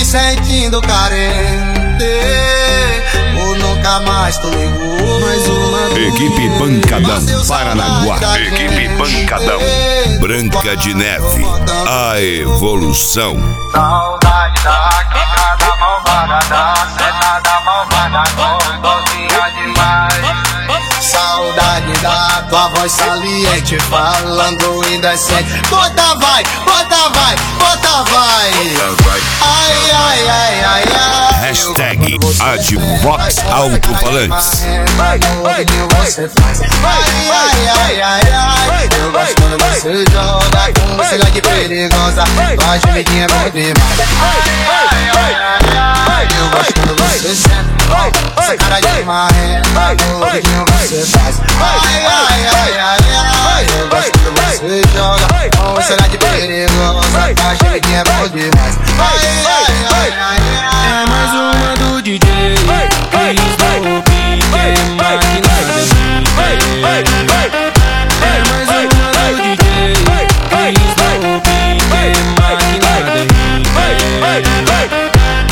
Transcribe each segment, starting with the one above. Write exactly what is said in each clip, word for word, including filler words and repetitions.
sentindo carente, ou nunca mais tu ligou. Mais uma Equipe Pancadão, Paranaguá. Equipe Pancadão, Branca de Neve, a evolução. Saudade da quicada malvada, da setada malvada, gostosinha demais. Saudade da tua voz saliente, falando indecente. Bota vai, bota vai, bota vai. Ai, ai, ai, ai, ai. Hashtag Advox Alto-Falantes. Vai, vai, você faz. Ai, ai, ai, ai, ai. Eu gosto quando você joga com cidade perigosa. Tua gemidinha é bom demais. Ai, ai, ai, ai. Eu gosto quando você senta. Essa cara de marreta, gordinho você faz. Ai, ai, ai, ai, ai. Eu gosto quando você joga com cidade perigosa. Tua gemidinha é bom demais. Ai, ai, ai, ai, ai. É mais uma do D J, Cris no beat, máquina da gente. É mais uma do D J, Cris no beat, máquina da gente.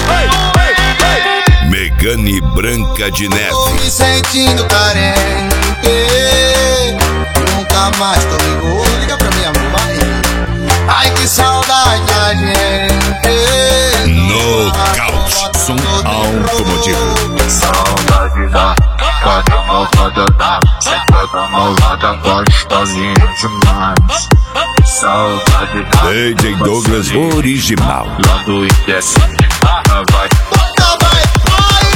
Megane Branca de Neve. Me sentindo carente, nunca mais tô ligou. Liga pra minha mãe. Ai, que saudade da gente. Nocaute, som automotivo. Saudade da cada malvada, da setada malvada, gostosinha demais. Saudade da D J Douglas original. lá do indecente. Vai, Bota vai, vai.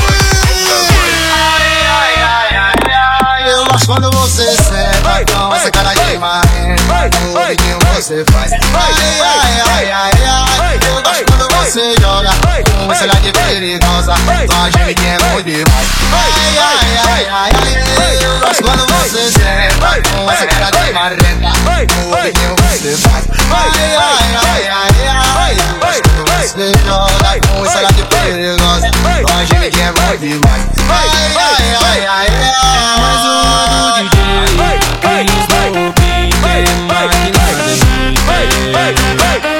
Ai, ai, ai, ai, ai. Eu gosto quando você senta com essa cara de marrenta. O vidinho você faz. Ai, ai, ai, ai, ai. Eu gosto quando você joga com essa cara de perigosa. Tua gemidinha é bom demais. Ai, ai, ai, ai, ai. Eu gosto quando você senta com essa cara de marrenta. O vidinho você faz. Ai, ai, ai, ai, ai. Eu gosto quando você joga com essa cara de perigosa. Tua gemidinha é bom demais. Ai, ai, ai, ai, ai. Mais uma do D J, Cris no beat, máquina da gente.